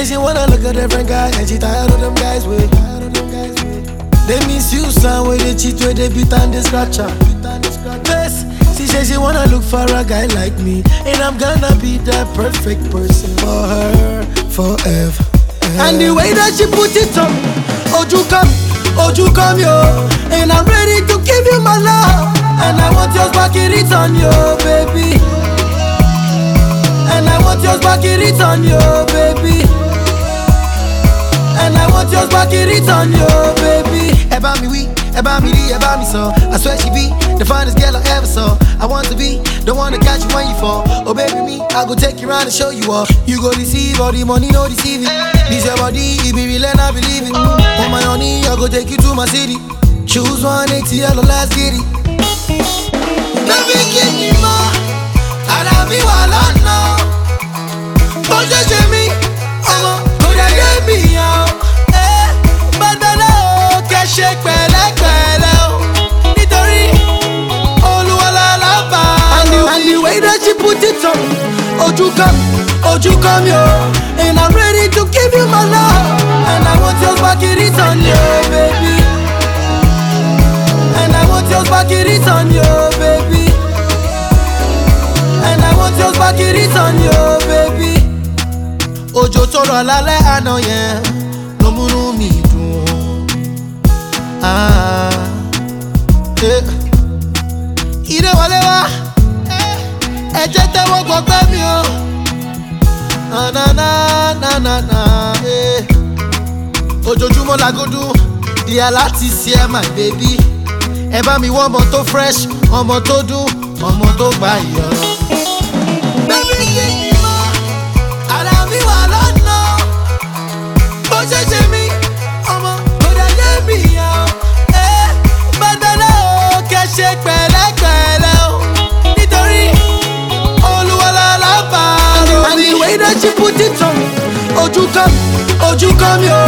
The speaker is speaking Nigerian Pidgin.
she wanna look at different guys, and she tired of them guys with. They miss you, son, when they cheat, where they beat and they scratch her. Yes, she said she wanna look for a guy like me, and I'm gonna be the perfect person for her forever. And the way that she put it on, you come, yo. And I'm ready to give you my love, and I want yours back in return, yo, baby. And I want yours back in return, yo, baby. And I want yours back in return, yo, baby. About me, about me, about me, so I swear she be the finest girl I ever saw. I want to be, don't wanna catch you when you fall. Oh baby, me, I go take you around and show you off. You go deceive, all the money, no deceiving. This your body, it be real and I believe it. On my honey, I go take you to my city. Choose 180, yellow, last giddy. Baby, give me more, and I'll be while I know. But just give me, go there, get me out. Shake pẹ̀lẹ́pẹ̀lẹ́ nítorí Olúwa lálàbà. And the way that she put it on, ojú come yo. And I'm ready to give you my love, and I want yours back in return, yo, baby. And I want yours back in return, yo, baby. And I want yours back in return, yo, baby. Òjò tó rọ̀ lálẹ́ àná yẹn ló múnú mi dùn. Ire wọlé wá, ẹ jẹ́ tẹ́wọ́ gbọ́gbẹ́ mi o. Ojoojúmọ́ làgùdùn, ìyá láti ṣe ẹ my baby. Ẹ bá mi wọ́n ọmọ tó fresh, ọmọ tó dùn, ọmọ tó gbà yọ. Baby kí ni mo, ara mi wà lọ́nà, bó ṣe ṣe mí, ọmọ kò dẹ̀ yé mi yàn. Ṣe pẹ̀lẹ́pẹ̀lẹ́ o, nítorí Olúwa lálàbà. And the way that she put it on, ojú come yo.